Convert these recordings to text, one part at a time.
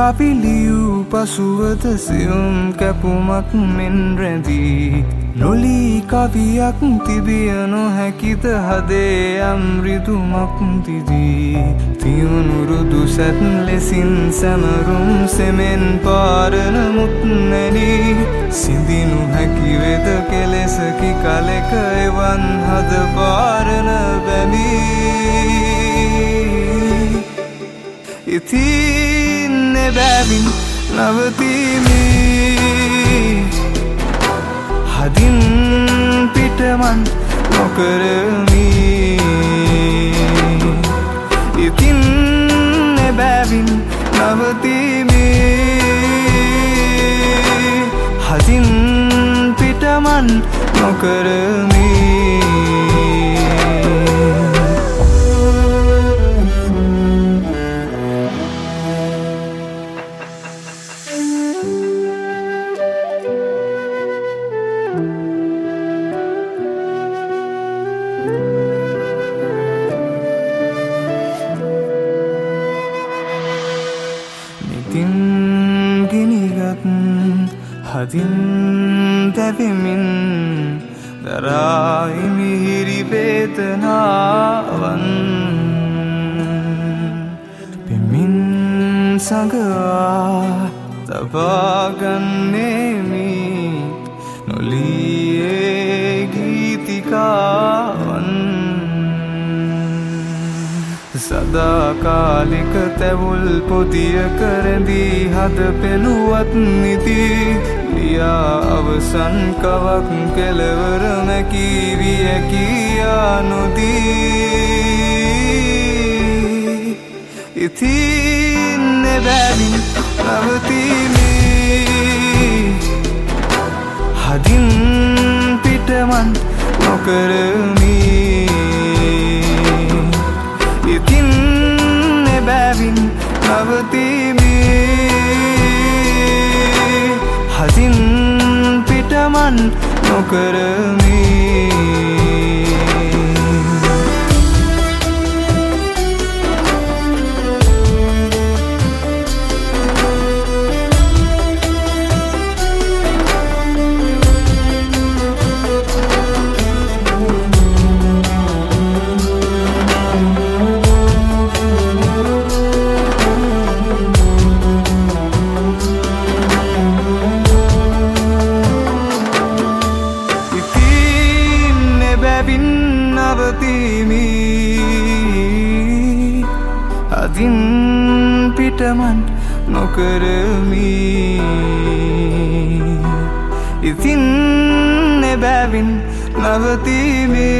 කවිලියූ පසුවද සියුම් කැපුමක් මෙන් රැඳී නොලී කවියක් තිබිය නොහැකිද හදේ අම්රිදුමක් තිදී තියුණුරුදු සැත් ලෙසින් සැමරුම් සෙමෙන් පාරන මුත් නැනී සිඳිනු හැකිවෙද කෙලෙසකි කලෙක එවන් හද පාරන බැමී ඉතින් එබැවින් නවතිමි හදින් පිටමන් නොකරමි ඉතින් එබැවින් නවතිමි හදින් පිටමන් නොකරමි ඉතින් ගිනිගත් හදින් දැවෙමින් දරායි මිහිරි වේදනාවන් පෙමින් සඟවා තබාගන්නේමි නොලියේ ගීතිකාවන් සදාකාලික තැවුල් පොදිය කරදී හද පෙළුවත් නිති ලියා අවසන් කවක් කෙලවර මැකී විය කියා නොදී ඉතින් එබැවින් නවතිමි හදින් පිටමන් නොකරමි ඉතින් එබැවින් නවතිමි හදින් පිටමන් නොකරමි නවතිමි හදින් පිටමන් නොකරමි ඉතින් එබැවින් නවතිමි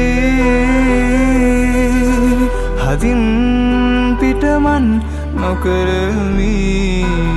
හදින් පිටමන් නොකරමි